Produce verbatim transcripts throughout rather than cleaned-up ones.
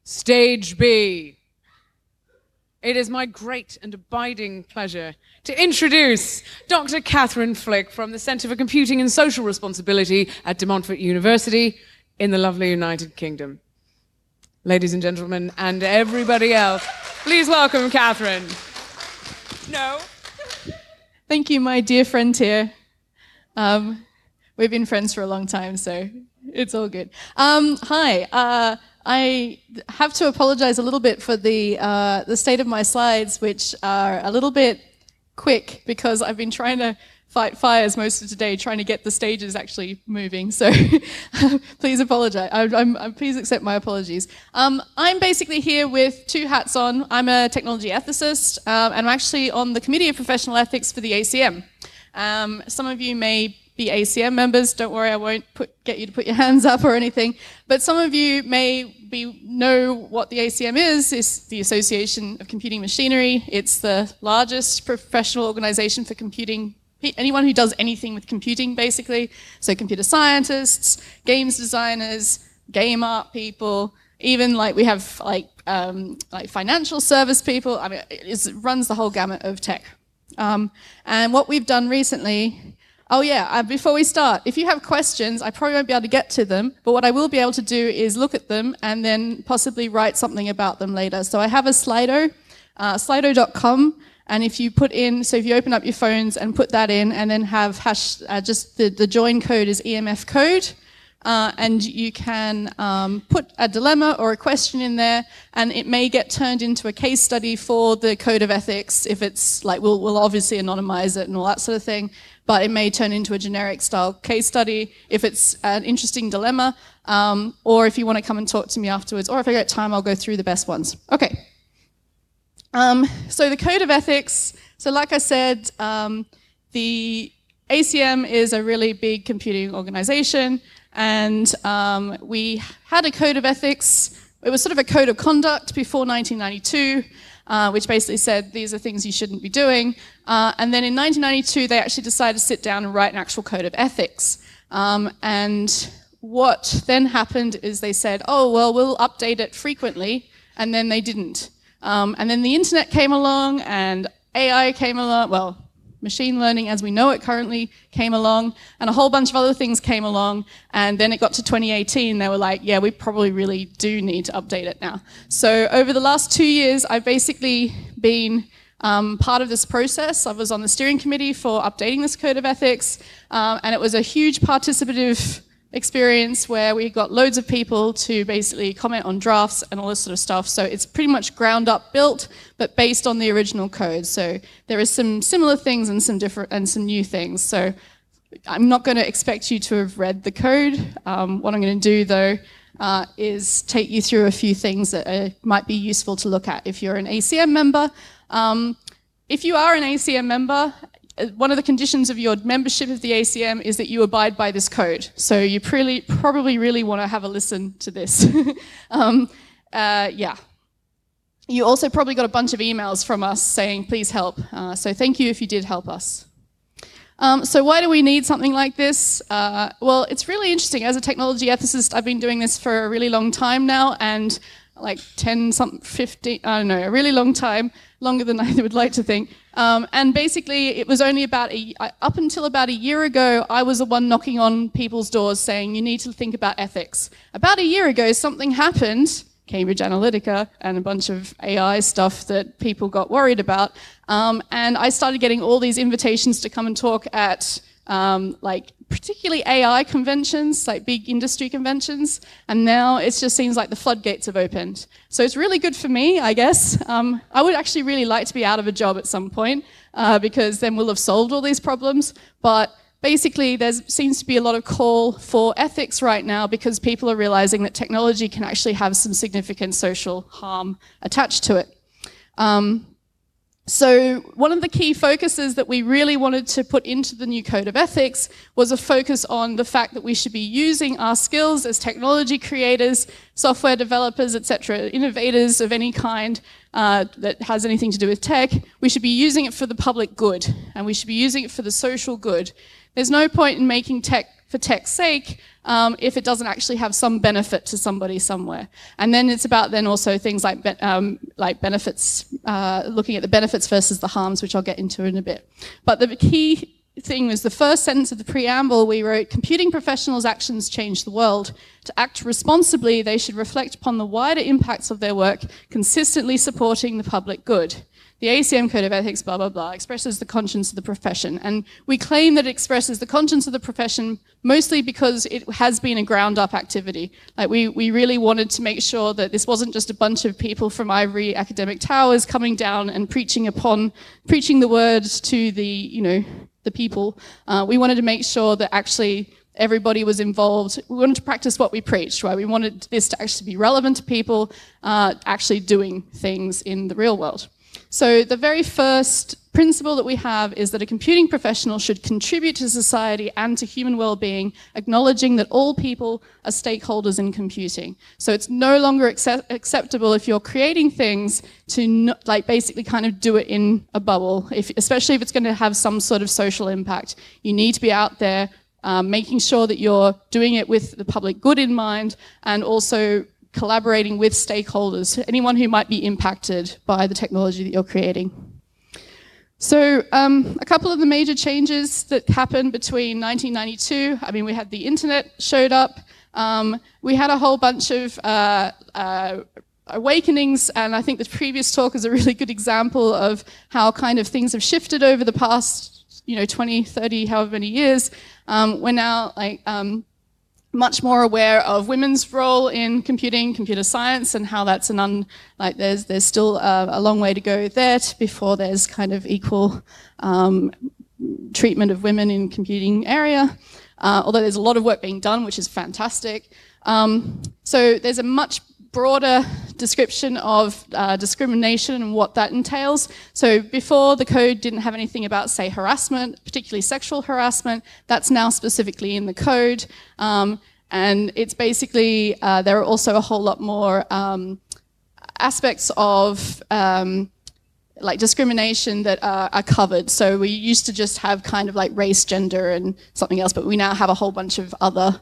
Stage B. It is my great and abiding pleasure to introduce Doctor Catherine Flick from the Centre for Computing and Social Responsibility at De Montfort University in the lovely United Kingdom. Ladies and gentlemen, and everybody else, please welcome Catherine. No. Thank you, my dear friend here. Um, we've been friends for a long time, so it's all good. Um, hi. Uh, I have to apologize a little bit for the uh, the state of my slides, which are a little bit quick because I've been trying to fight fires most of today, trying to get the stages actually moving. So please apologize. I, I'm, I'm, please accept my apologies. Um, I'm basically here with two hats on. I'm a technology ethicist, um, and I'm actually on the Committee of Professional Ethics for the A C M. Um, some of you may be A C M members. Don't worry, I won't put, get you to put your hands up or anything. But some of you may be, know what the A C M is. It's the Association of Computing Machinery. It's the largest professional organization for computing, anyone who does anything with computing, basically. So computer scientists, games designers, game art people, even like we have like, um, like financial service people. I mean, it runs the whole gamut of tech. Um, and what we've done recently, oh yeah, uh, before we start, if you have questions, I probably won't be able to get to them, but what I will be able to do is look at them and then possibly write something about them later. So I have a Slido, uh, slido dot com, and if you put in, so if you open up your phones and put that in and then have hash, uh, just the, the join code is E M F code, uh, and you can um, put a dilemma or a question in there, and it may get turned into a case study for the code of ethics if it's like, we'll, we'll obviously anonymize it and all that sort of thing, but it may turn into a generic style case study if it's an interesting dilemma, um, or if you want to come and talk to me afterwards, or if I get time, I'll go through the best ones. Okay. Um, so the code of ethics, so like I said, um, the A C M is a really big computing organization, and um, we had a code of ethics. It was sort of a code of conduct before nineteen ninety-two, uh, which basically said these are things you shouldn't be doing. Uh, and then in nineteen ninety-two, they actually decided to sit down and write an actual code of ethics. Um, and what then happened is they said, oh, well, we'll update it frequently, and then they didn't. Um, and then the internet came along, and A I came along, well, machine learning as we know it currently came along, and a whole bunch of other things came along, and then it got to twenty eighteen, they were like, yeah, we probably really do need to update it now. So over the last two years, I've basically been um, part of this process. I was on the steering committee for updating this code of ethics, um, and it was a huge participative experience where we got loads of people to basically comment on drafts and all this sort of stuff. So it's pretty much ground up built, but based on the original code. So there is some similar things and some different and some new things. So I'm not going to expect you to have read the code. Um, what I'm going to do though uh, is take you through a few things that uh, might be useful to look at if you're an A C M member. Um, if you are an A C M member, one of the conditions of your membership of the A C M is that you abide by this code. So you pretty, probably really want to have a listen to this. um, uh, yeah. You also probably got a bunch of emails from us saying, please help. Uh, so thank you if you did help us. Um, so why do we need something like this? Uh, well, it's really interesting. As a technology ethicist, I've been doing this for a really long time now, and like ten, something, fifteen, I don't know, a really long time, longer than I would like to think. Um, and basically, it was only about, a, up until about a year ago, I was the one knocking on people's doors saying, you need to think about ethics. About a year ago, something happened, Cambridge Analytica, and a bunch of A I stuff that people got worried about. Um, and I started getting all these invitations to come and talk at um, like particularly A I conventions, like big industry conventions, and now it just seems like the floodgates have opened. So it's really good for me, I guess. Um, I would actually really like to be out of a job at some point, uh, because then we'll have solved all these problems, but basically there seems to be a lot of call for ethics right now because people are realizing that technology can actually have some significant social harm attached to it. Um, So one of the key focuses that we really wanted to put into the new code of ethics was a focus on the fact that we should be using our skills as technology creators, software developers, et cetera, innovators of any kind uh, that has anything to do with tech. We should be using it for the public good, and we should be using it for the social good. There's no point in making tech for tech's sake um, if it doesn't actually have some benefit to somebody somewhere. And then it's about then also things like, be um, like benefits, uh, looking at the benefits versus the harms, which I'll get into in a bit. But the key thing was the first sentence of the preamble. We wrote, computing professionals' actions change the world. To act responsibly, they should reflect upon the wider impacts of their work, consistently supporting the public good. The A C M Code of Ethics, blah, blah, blah, expresses the conscience of the profession. And we claim that it expresses the conscience of the profession mostly because it has been a ground-up activity. Like we, we really wanted to make sure that this wasn't just a bunch of people from ivory academic towers coming down and preaching upon, preaching the word to the, you know, the people. Uh, we wanted to make sure that actually everybody was involved. We wanted to practice what we preached, right? We wanted this to actually be relevant to people uh, actually doing things in the real world. So the very first principle that we have is that a computing professional should contribute to society and to human well-being, acknowledging that all people are stakeholders in computing. So it's no longer accept acceptable if you're creating things to not, like basically kind of do it in a bubble, if, especially if it's going to have some sort of social impact. You need to be out there um, making sure that you're doing it with the public good in mind, and also collaborating with stakeholders, anyone who might be impacted by the technology that you're creating. So um, a couple of the major changes that happened between nineteen ninety-two, I mean, we had the internet showed up, um, we had a whole bunch of uh, uh, awakenings, and I think the previous talk is a really good example of how kind of things have shifted over the past, you know, twenty, thirty, however many years. Um, we're now like, um, much more aware of women's role in computing, computer science, and how that's an un, like there's there's still a, a long way to go there to before there's kind of equal um, treatment of women in computing area. Uh, although there's a lot of work being done, which is fantastic. Um, so there's a much broader description of uh, discrimination and what that entails. So before, the code didn't have anything about, say, harassment, particularly sexual harassment. That's now specifically in the code. Um, and it's basically, uh, there are also a whole lot more um, aspects of um, like discrimination that are, are covered. So we used to just have kind of like race, gender, and something else, but we now have a whole bunch of other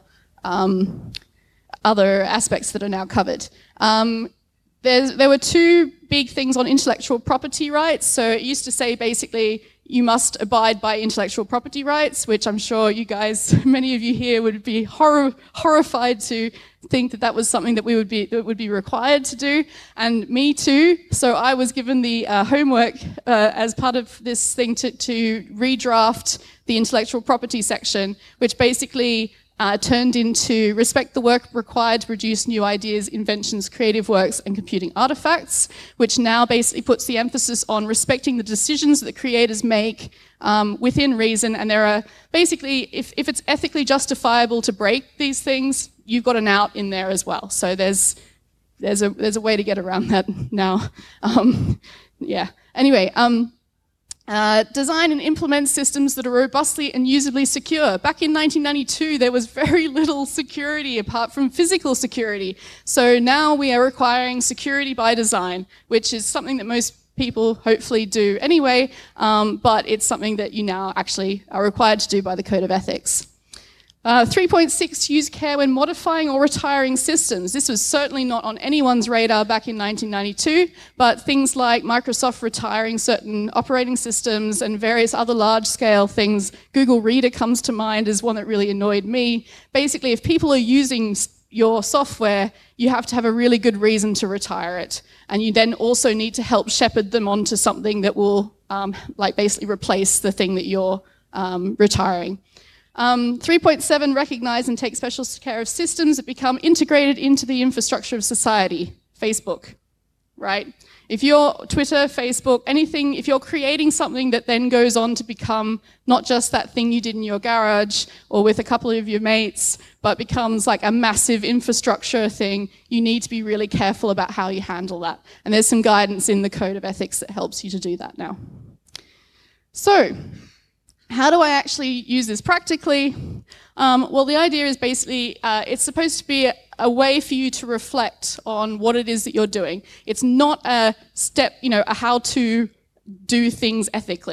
um, other aspects that are now covered. Um, there were two big things on intellectual property rights. So it used to say basically you must abide by intellectual property rights, which I'm sure you guys, many of you here would be horror, horrified to think that that was something that we would be that would be required to do, and me too. So I was given the uh, homework uh, as part of this thing to, to redraft the intellectual property section, which basically Uh, turned into respect the work required to produce new ideas, inventions, creative works, and computing artifacts, which now basically puts the emphasis on respecting the decisions that creators make um, within reason. And there are basically, if, if it's ethically justifiable to break these things, you've got an out in there as well. So there's there's a there's a way to get around that now. Um, yeah. Anyway. Um, Uh, design and implement systems that are robustly and usably secure. Back in nineteen ninety-two, there was very little security apart from physical security. So now we are requiring security by design, which is something that most people hopefully do anyway, um, but it's something that you now actually are required to do by the Code of Ethics. Uh, three point six, use care when modifying or retiring systems. This was certainly not on anyone's radar back in nineteen ninety-two, but things like Microsoft retiring certain operating systems and various other large-scale things. Google Reader comes to mind as one that really annoyed me. Basically, if people are using your software, you have to have a really good reason to retire it. And you then also need to help shepherd them onto something that will um, like basically replace the thing that you're um, retiring. Um, three point seven, recognize and take special care of systems that become integrated into the infrastructure of society. Facebook, right? If you're Twitter, Facebook, anything, if you're creating something that then goes on to become not just that thing you did in your garage or with a couple of your mates, but becomes like a massive infrastructure thing, you need to be really careful about how you handle that. And there's some guidance in the Code of Ethics that helps you to do that now. So, how do I actually use this practically? Um, well, the idea is basically uh, it's supposed to be a, a way for you to reflect on what it is that you're doing. It's not a step, you know, a how to do things ethically.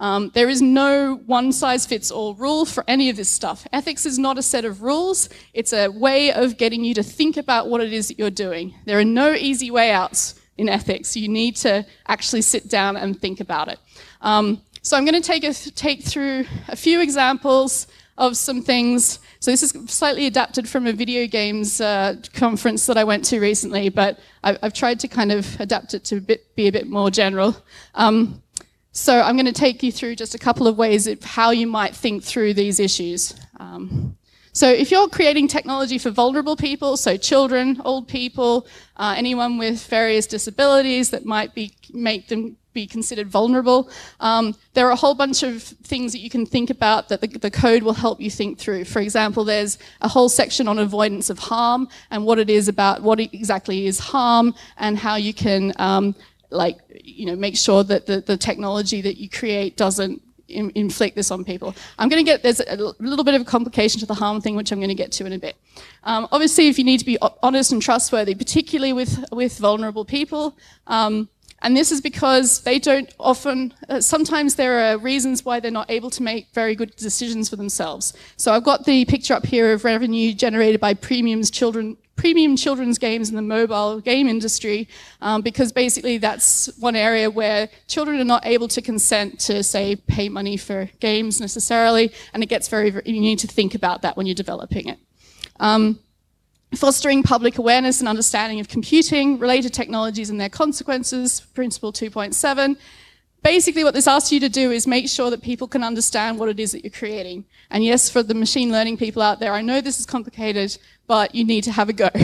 Um, there is no one-size-fits-all rule for any of this stuff. Ethics is not a set of rules. It's a way of getting you to think about what it is that you're doing. There are no easy way outs in ethics. You need to actually sit down and think about it. Um, so I'm going to take, a, take through a few examples of some things. So this is slightly adapted from a video games uh, conference that I went to recently, but I've, I've tried to kind of adapt it to a bit, be a bit more general. Um, so I'm going to take you through just a couple of ways of how you might think through these issues. Um, so if you're creating technology for vulnerable people, so children, old people, uh, anyone with various disabilities that might be make them be considered vulnerable. Um, there are a whole bunch of things that you can think about that the, the code will help you think through. For example, there's a whole section on avoidance of harm and what it is about, what exactly is harm and how you can um, like, you know, make sure that the, the technology that you create doesn't in, inflict this on people. I'm going to get, there's a little bit of a complication to the harm thing, which I'm going to get to in a bit. Um, obviously, if you need to be honest and trustworthy, particularly with, with vulnerable people, um, and this is because they don't often, uh, sometimes there are reasons why they're not able to make very good decisions for themselves. So I've got the picture up here of revenue generated by premiums children, premium children's games in the mobile game industry, um, because basically that's one area where children are not able to consent to, say, pay money for games necessarily, and it gets very, very you need to think about that when you're developing it. Um, Fostering public awareness and understanding of computing, related technologies and their consequences, Principle two point seven. Basically what this asks you to do is make sure that people can understand what it is that you're creating. And yes, for the machine learning people out there, I know this is complicated, but you need to have a go.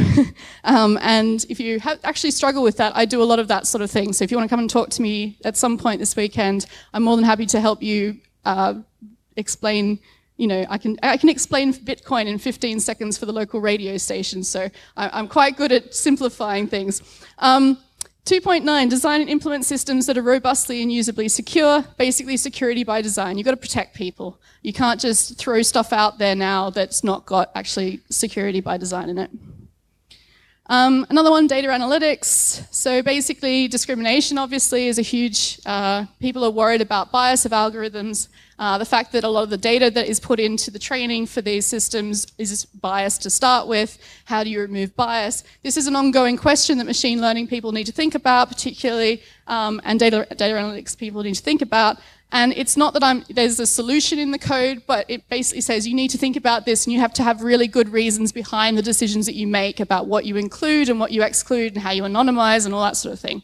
um, and if you have actually struggle with that, I do a lot of that sort of thing. So if you want to come and talk to me at some point this weekend, I'm more than happy to help you uh, explain. You know, I can, I can explain Bitcoin in fifteen seconds for the local radio station, so I, I'm quite good at simplifying things. Um, two point nine, design and implement systems that are robustly and usably secure, basically security by design. You've got to protect people. You can't just throw stuff out there now that's not got actually security by design in it. Um, another one, data analytics. So basically discrimination obviously is a huge, uh, people are worried about bias of algorithms. Uh, the fact that a lot of the data that is put into the training for these systems is biased to start with. How do you remove bias? This is an ongoing question that machine learning people need to think about, particularly, um, and data, data analytics people need to think about. And it's not that I'm, there's a solution in the code, but it basically says you need to think about this and you have to have really good reasons behind the decisions that you make about what you include and what you exclude and how you anonymize and all that sort of thing.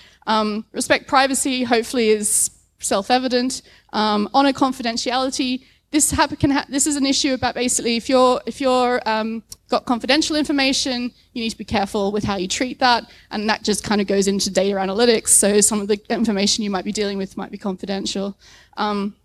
Um, respect privacy, hopefully, is self-evident. Um, honor confidentiality. This, can ha this is an issue about basically if you're, if you're um, got confidential information, you need to be careful with how you treat that, and that just kind of goes into data analytics, so some of the information you might be dealing with might be confidential. Um,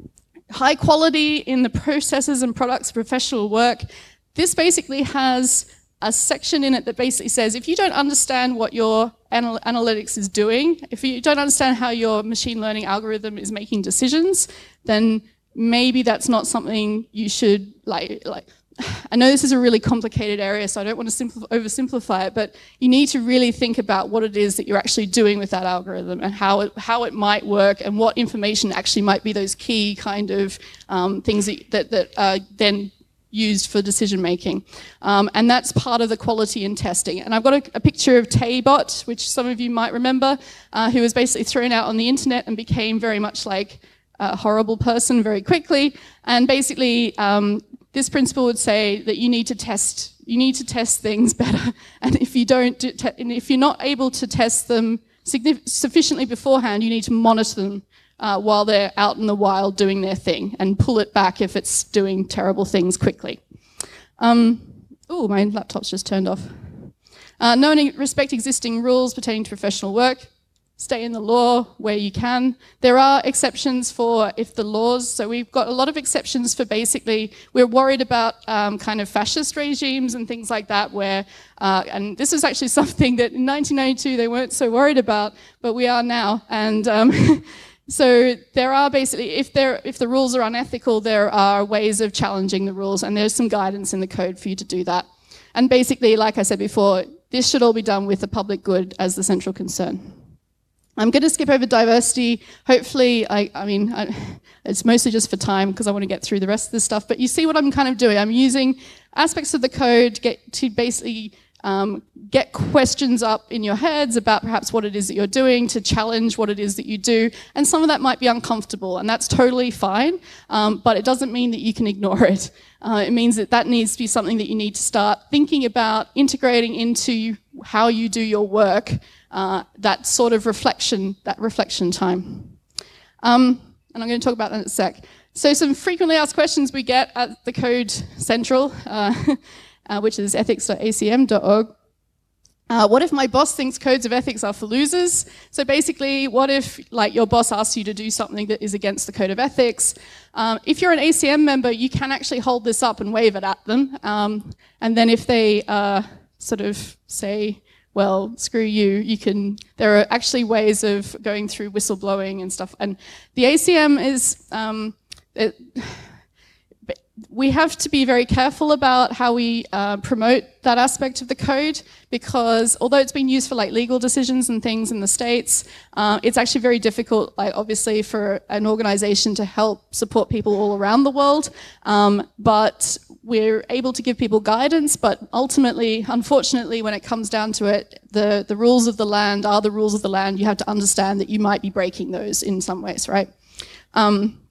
high quality in the processes and products of professional work. This basically has a section in it that basically says if you don't understand what your anal analytics is doing, if you don't understand how your machine learning algorithm is making decisions, then maybe that's not something you should, like, like I know this is a really complicated area, so I don't want to oversimplify it, but you need to really think about what it is that you're actually doing with that algorithm and how it, how it might work and what information actually might be those key kind of um, things that, that, that are then used for decision making. Um, and that's part of the quality in testing. And I've got a, a picture of Taybot, which some of you might remember, uh, who was basically thrown out on the internet and became very much like a horrible person very quickly. And basically, um, this principle would say that you need to test, you need to test things better. And if you don't, do te and if you're not able to test them sufficiently beforehand, you need to monitor them Uh, while they're out in the wild doing their thing and pull it back if it's doing terrible things quickly. Um, oh, my laptop's just turned off. Uh, know and respect existing rules pertaining to professional work. Stay in the law where you can. There are exceptions for if the laws, so we've got a lot of exceptions for basically, we're worried about um, kind of fascist regimes and things like that where, uh, and this is actually something that in nineteen ninety-two they weren't so worried about, but we are now. And um, So there are basically, if, there, if the rules are unethical, there are ways of challenging the rules, and there's some guidance in the code for you to do that. And basically, like I said before, this should all be done with the public good as the central concern. I'm going to skip over diversity. Hopefully, I, I mean, I, it's mostly just for time because I want to get through the rest of this stuff. But you see what I'm kind of doing. I'm using aspects of the code to get to basically um, get questions up in your heads about perhaps what it is that you're doing, to challenge what it is that you do. And some of that might be uncomfortable, and that's totally fine. Um, but it doesn't mean that you can ignore it. Uh, it means that that needs to be something that you need to start thinking about, integrating into how you do your work. Uh, that sort of reflection, that reflection time. Um, and I'm going to talk about that in a sec. So some frequently asked questions we get at the Code Central, uh, uh, which is ethics dot a c m dot org. Uh, what if my boss thinks codes of ethics are for losers? So basically, what if like your boss asks you to do something that is against the code of ethics? Um, if you're an A C M member, you can actually hold this up and wave it at them. Um, and then if they uh, sort of say, well, screw you, you can, there are actually ways of going through whistleblowing and stuff. And the A C M is, um, it, we have to be very careful about how we uh, promote that aspect of the code, because although it's been used for like legal decisions and things in the States, uh, it's actually very difficult, like obviously for an organization to help support people all around the world. Um, but we're able to give people guidance, but ultimately, unfortunately, when it comes down to it, the, the rules of the land are the rules of the land. You have to understand that you might be breaking those in some ways, right? Um,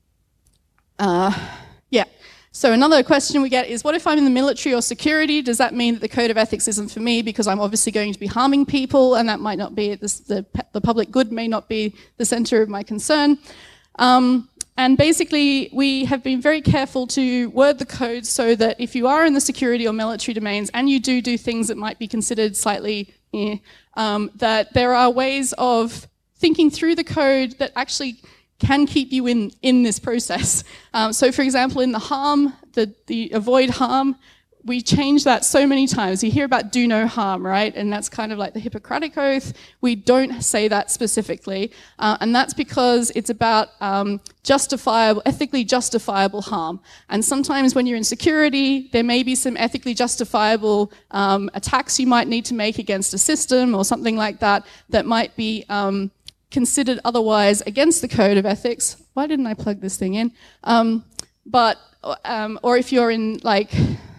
uh, yeah. So another question we get is, what if I'm in the military or security? Does that mean that the code of ethics isn't for me because I'm obviously going to be harming people, and that might not be, this, the, the public good may not be the center of my concern? Um, and basically, we have been very careful to word the code so that if you are in the security or military domains and you do do things that might be considered slightly, eh, um, that there are ways of thinking through the code that actually can keep you in, in this process. Um, so for example, in the harm, the, the avoid harm, we change that so many times. You hear about do no harm, right? And that's kind of like the Hippocratic Oath. We don't say that specifically. Uh, and that's because it's about um, justifiable, ethically justifiable harm. And sometimes when you're in security, there may be some ethically justifiable um, attacks you might need to make against a system or something like that, that might be um, considered otherwise against the code of ethics. Why didn't I plug this thing in? Um, but, um, or if you're in like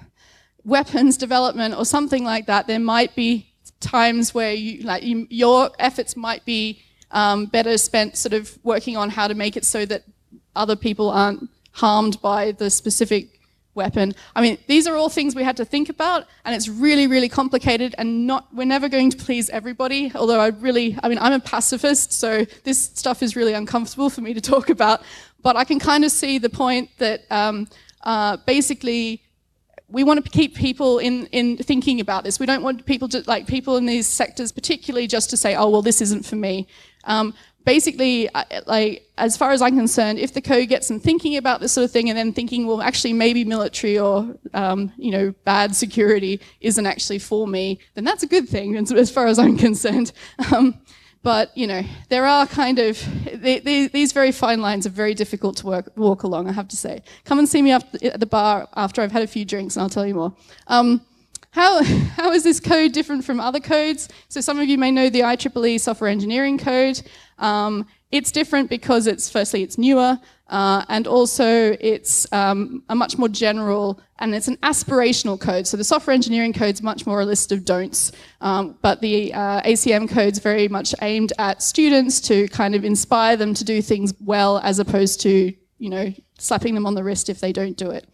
weapons development or something like that, there might be times where you, like you, your efforts might be um, better spent sort of working on how to make it so that other people aren't harmed by the specific weapon. I mean, these are all things we had to think about, and it's really, really complicated, and not, we're never going to please everybody, although I really, I mean, I'm a pacifist, so this stuff is really uncomfortable for me to talk about, but I can kind of see the point that um, uh, basically we want to keep people in, in thinking about this. We don't want people to, like people in these sectors particularly just to say, oh, well, this isn't for me. Um, basically, like, as far as I'm concerned, if the code gets them thinking about this sort of thing and then thinking, well, actually maybe military or, um, you know, bad security isn't actually for me, then that's a good thing as far as I'm concerned. Um, But, you know, there are kind of, they, they, these very fine lines are very difficult to work, walk along, I have to say. Come and see me up at the bar after I've had a few drinks and I'll tell you more. Um, how, how is this code different from other codes? So some of you may know the I triple E software engineering code. Um, it's different because it's, firstly, it's newer, uh, and also it's um, a much more general, and it's an aspirational code. So the software engineering code's much more a list of don'ts, um, but the uh, A C M code's very much aimed at students to kind of inspire them to do things well, as opposed to, you know, slapping them on the wrist if they don't do it.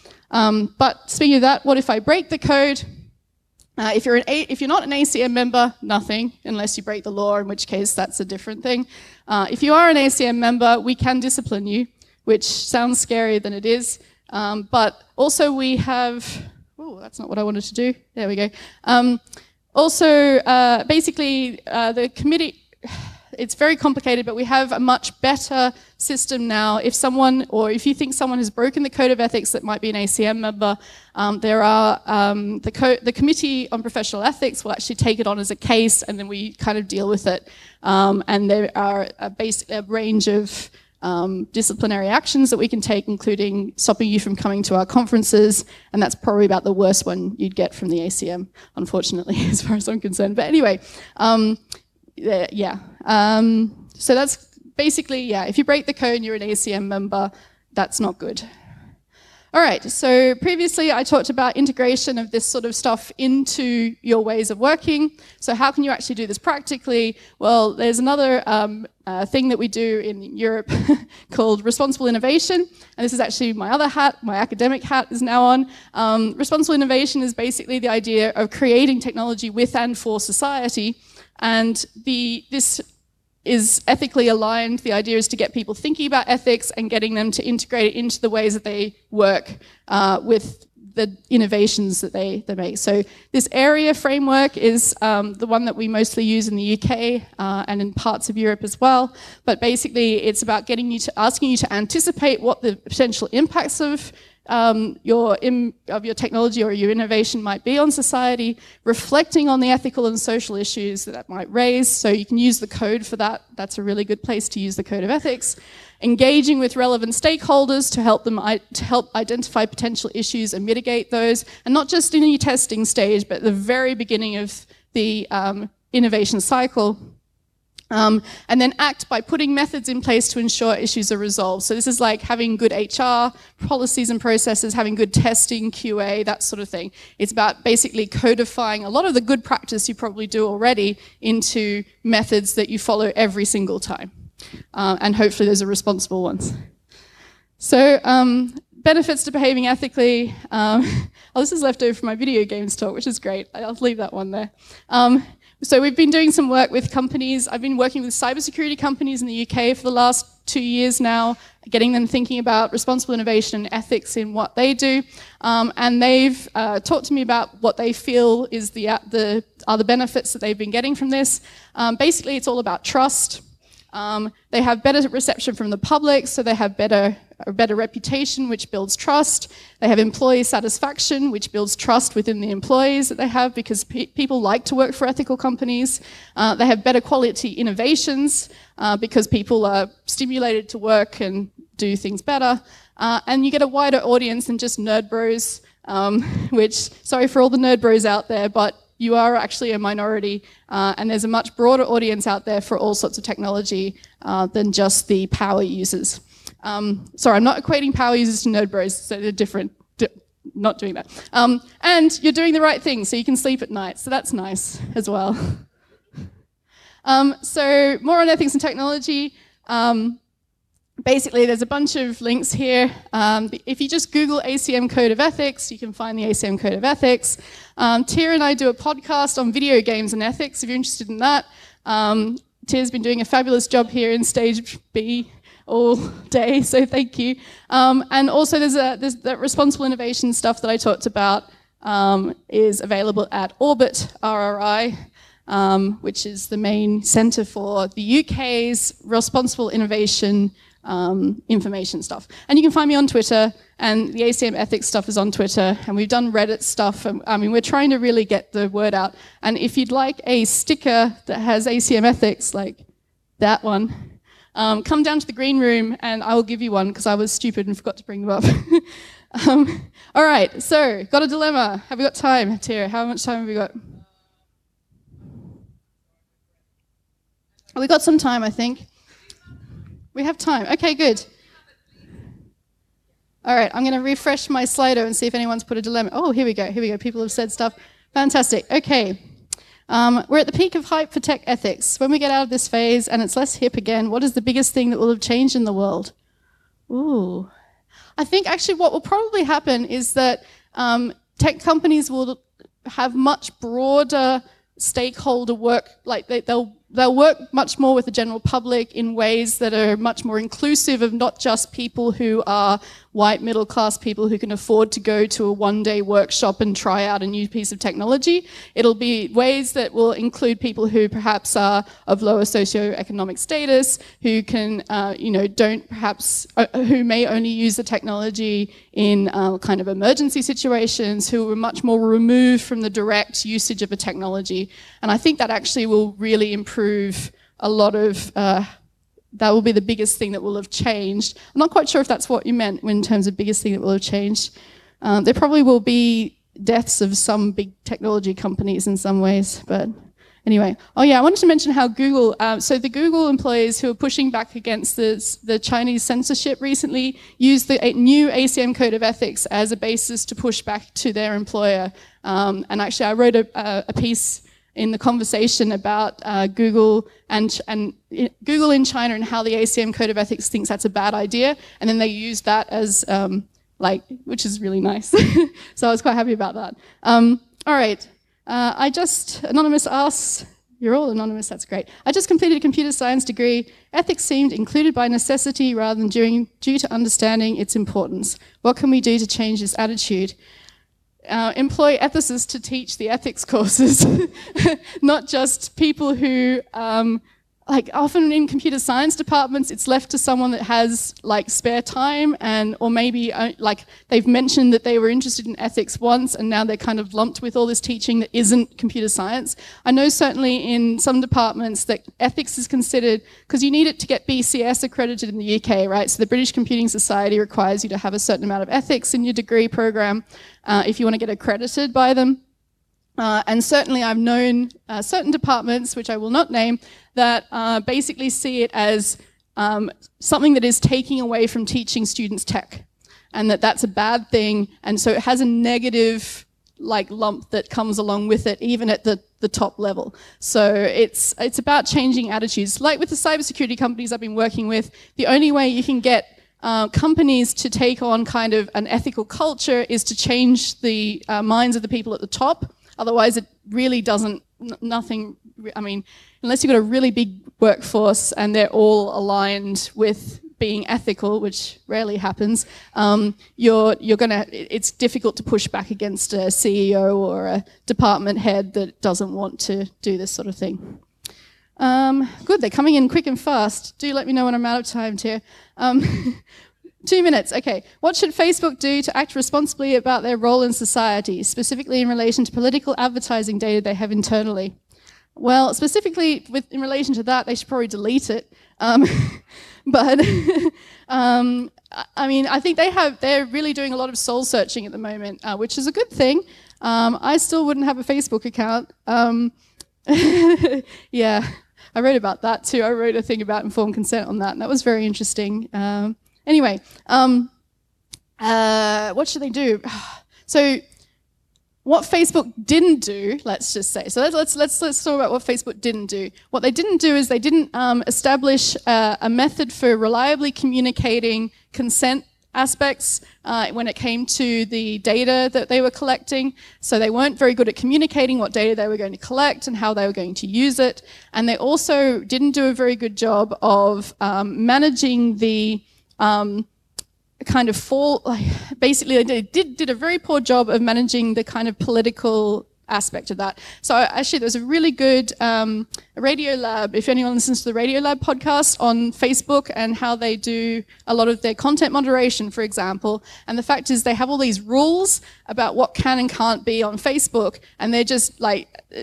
Um, but speaking of that, what if I break the code? Uh, if, you're an a if you're not an A C M member, nothing, unless you break the law, in which case that's a different thing. Uh, if you are an A C M member, we can discipline you, which sounds scarier than it is. Um, but also we have, oh, that's not what I wanted to do. There we go. Um, also, uh, basically, uh, the committee, it's very complicated, but we have a much better system now. If someone, or if you think someone has broken the code of ethics that might be an A C M member, um, there are, um, the, co the Committee on Professional Ethics will actually take it on as a case, and then we kind of deal with it. Um, and there are a, base, a range of um, disciplinary actions that we can take, including stopping you from coming to our conferences, and that's probably about the worst one you'd get from the A C M, unfortunately, as far as I'm concerned. But anyway, um, uh, yeah. Um, so that's basically, yeah, if you break the code and you're an A C M member, that's not good. All right, so previously I talked about integration of this sort of stuff into your ways of working. So how can you actually do this practically? Well, there's another um, uh, thing that we do in Europe called responsible innovation. And this is actually my other hat, my academic hat is now on. Um, responsible innovation is basically the idea of creating technology with and for society. And the, this is ethically aligned. The idea is to get people thinking about ethics and getting them to integrate it into the ways that they work uh, with the innovations that they, they make. So this area framework is um, the one that we mostly use in the U K uh, and in parts of Europe as well. But basically it's about getting you to, asking you to anticipate what the potential impacts of Um, your im of your technology or your innovation might be on society, reflecting on the ethical and social issues that that might raise. So you can use the code for that. That's a really good place to use the code of ethics. Engaging with relevant stakeholders to help them to help identify potential issues and mitigate those, and not just in your testing stage, but at the very beginning of the um, innovation cycle. Um, and then act by putting methods in place to ensure issues are resolved. So this is like having good H R policies and processes, having good testing, Q A, that sort of thing. It's about basically codifying a lot of the good practice you probably do already into methods that you follow every single time. Uh, and hopefully those are responsible ones. So um, benefits to behaving ethically. Um, oh, this is left over from my video games talk, which is great. I'll leave that one there. Um, So we've been doing some work with companies. I've been working with cybersecurity companies in the U K for the last two years now, getting them thinking about responsible innovation and ethics in what they do. Um, and they've uh, talked to me about what they feel is the, uh, the are the benefits that they've been getting from this. Um, basically, it's all about trust. Um, they have better reception from the public, so they have better a better reputation, which builds trust. They have employee satisfaction, which builds trust within the employees that they have, because pe people like to work for ethical companies. Uh, they have better quality innovations, uh, because people are stimulated to work and do things better. Uh, and you get a wider audience than just nerd bros, um, which, sorry for all the nerd bros out there, but you are actually a minority, uh, and there's a much broader audience out there for all sorts of technology uh, than just the power users. Um, sorry, I'm not equating power users to nerd bros, so they're different. D not doing that. Um, and you're doing the right thing, so you can sleep at night, so that's nice as well. um, so more on ethics and technology. Um, basically, there's a bunch of links here. Um, if you just Google A C M Code of Ethics, you can find the A C M Code of Ethics. Um, Tia and I do a podcast on video games and ethics, if you're interested in that. Um, Tia's been doing a fabulous job here in Stage B all day, so thank you. Um, and also there's, a, there's that responsible innovation stuff that I talked about um, is available at Orbit R R I, um, which is the main centre for the U K's responsible innovation um, information stuff. And you can find me on Twitter, and the A C M ethics stuff is on Twitter, and we've done Reddit stuff. And, I mean, we're trying to really get the word out. And if you'd like a sticker that has A C M ethics, like that one, Um, come down to the green room and I will give you one, because I was stupid and forgot to bring them up. um, all right, so got a dilemma. Have we got time, Tira? How much time have we got? Oh, we got some time, I think. We have time. Okay, good. All right, I'm going to refresh my Slido and see if anyone's put a dilemma. Oh, here we go. Here we go. People have said stuff. Fantastic. Okay. Um, we're at the peak of hype for tech ethics. When we get out of this phase and it's less hip again, what is the biggest thing that will have changed in the world? Ooh. I think actually what will probably happen is that um, tech companies will have much broader stakeholder work, like they, they'll they'll work much more with the general public in ways that are much more inclusive of not just people who are white middle class people who can afford to go to a one day workshop and try out a new piece of technology. It'll be ways that will include people who perhaps are of lower socioeconomic status, who can, uh, you know, don't perhaps, uh, who may only use the technology in uh, kind of emergency situations, who are much more removed from the direct usage of a technology. And I think that actually will really improve a lot of, uh, that will be the biggest thing that will have changed. I'm not quite sure if that's what you meant in terms of biggest thing that will have changed. Um, there probably will be deaths of some big technology companies in some ways, but Anyway, oh yeah, I wanted to mention how Google, um, so the Google employees who are pushing back against the, the Chinese censorship recently used the a, new A C M Code of Ethics as a basis to push back to their employer. Um, and actually I wrote a, a piece in the conversation about uh, Google and, and Google in China and how the A C M Code of Ethics thinks that's a bad idea. And then they used that as, um, like, which is really nice. So I was quite happy about that. Um, all right. Uh, I just, Anonymous asks, you're all anonymous, that's great. I just completed a computer science degree. Ethics seemed included by necessity rather than due, due to understanding its importance. What can we do to change this attitude? Uh, employ ethicists to teach the ethics courses, not just people who, um, like often in computer science departments, it's left to someone that has like spare time and, or maybe uh, like they've mentioned that they were interested in ethics once and now they're kind of lumped with all this teaching that isn't computer science. I know certainly in some departments that ethics is considered, because you need it to get B C S accredited in the U K, right? So the British Computing Society requires you to have a certain amount of ethics in your degree program uh, if you want to get accredited by them. Uh, and certainly I've known uh, certain departments, which I will not name, that uh, basically see it as um, something that is taking away from teaching students tech, and that that's a bad thing, and so it has a negative like lump that comes along with it, even at the, the top level. So it's, it's about changing attitudes. Like with the cybersecurity companies I've been working with, the only way you can get Uh, companies to take on kind of an ethical culture is to change the uh, minds of the people at the top. Otherwise, it really doesn't, n nothing, I mean, unless you've got a really big workforce and they're all aligned with being ethical, which rarely happens, um, you're, you're gonna, it's difficult to push back against a C E O or a department head that doesn't want to do this sort of thing. Um, good, they're coming in quick and fast. Do let me know when I'm out of time, here. Um, two minutes, okay. What should Facebook do to act responsibly about their role in society, specifically in relation to political advertising data they have internally? Well, specifically with, in relation to that, they should probably delete it. Um, but, um, I mean, I think they have, they're really doing a lot of soul searching at the moment, uh, which is a good thing. Um, I still wouldn't have a Facebook account. Um, yeah. I wrote about that too. I wrote a thing about informed consent on that, and that was very interesting. Um, anyway, um, uh, what should they do? So, what Facebook didn't do, let's just say. So let's let's let's let's talk about what Facebook didn't do. What they didn't do is they didn't um, establish uh, a method for reliably communicating consent aspects uh, when it came to the data that they were collecting. So they weren't very good at communicating what data they were going to collect and how they were going to use it. And they also didn't do a very good job of um, managing the um, kind of fall, like, basically they did, did a very poor job of managing the kind of political aspect of that. So actually there's a really good um, Radiolab, if anyone listens to the Radiolab podcast, on Facebook and how they do a lot of their content moderation, for example. And the fact is they have all these rules about what can and can't be on Facebook, and they're just like,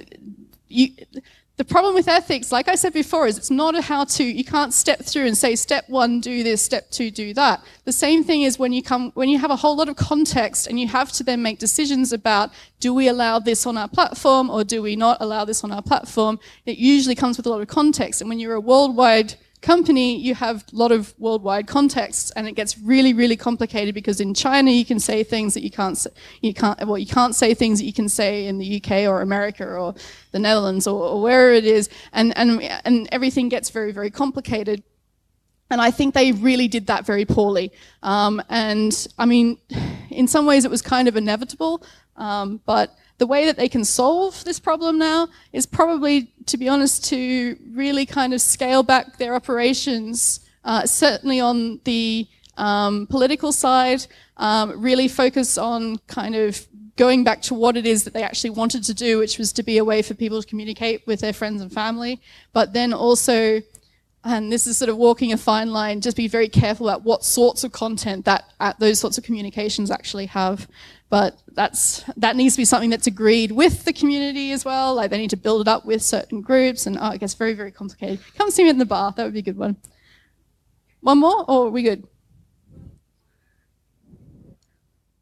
you, the problem with ethics, like I said before, is it's not a how-to. You can't step through and say, step one, do this, step two, do that. The same thing is when you come, when you have a whole lot of context and you have to then make decisions about, do we allow this on our platform or do we not allow this on our platform? It usually comes with a lot of context. And when you're a worldwide company, you have a lot of worldwide contexts, and it gets really, really complicated because in China you can say things that you can't say, you can't, well, you can't say things that you can say in the U K or America or the Netherlands or, or wherever it is, and, and, and everything gets very, very complicated. And I think they really did that very poorly. Um, and I mean, in some ways it was kind of inevitable, um, but the way that they can solve this problem now is probably, to be honest, to really kind of scale back their operations, uh, certainly on the um, political side, um, really focus on kind of going back to what it is that they actually wanted to do, which was to be a way for people to communicate with their friends and family, but then also, and this is sort of walking a fine line, just be very careful about what sorts of content that uh, those sorts of communications actually have. But that's, that needs to be something that's agreed with the community as well. Like they need to build it up with certain groups, and oh, it gets very, very complicated. Come see me in the bar, that would be a good one. One more, or are we good?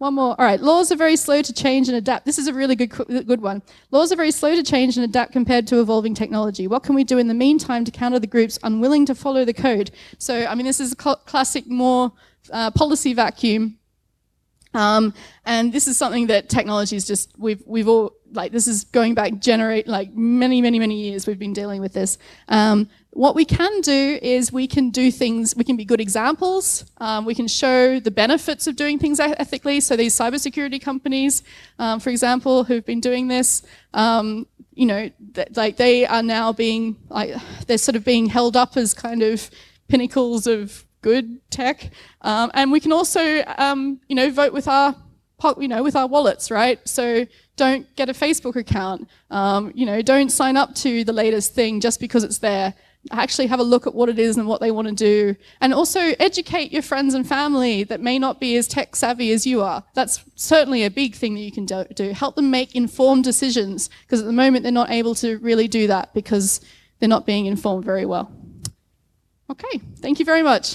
One more. All right. Laws are very slow to change and adapt. This is a really good good one. Laws are very slow to change and adapt compared to evolving technology. What can we do in the meantime to counter the groups unwilling to follow the code? So, I mean, this is a cl- classic more uh, policy vacuum. Um, and this is something that technology is just, we've, we've all, like, this is going back generate, like, many, many, many years we've been dealing with this. Um, what we can do is we can do things, we can be good examples, um, we can show the benefits of doing things ethically. So these cybersecurity companies, um, for example, who've been doing this, um, you know, th- like they are now being, like, they're sort of being held up as kind of pinnacles of good tech. Um, and we can also, um, you know, vote with our, you know, with our wallets, right? So don't get a Facebook account. Um, you know, don't sign up to the latest thing just because it's there. Actually have a look at what it is and what they want to do. And also educate your friends and family that may not be as tech savvy as you are. That's certainly a big thing that you can do. do. Help them make informed decisions, because at the moment they're not able to really do that because they're not being informed very well. Okay, thank you very much.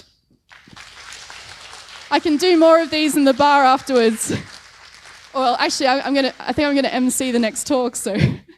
I can do more of these in the bar afterwards. Well, actually, I, I'm gonna. I think I'm gonna M C the next talk. So.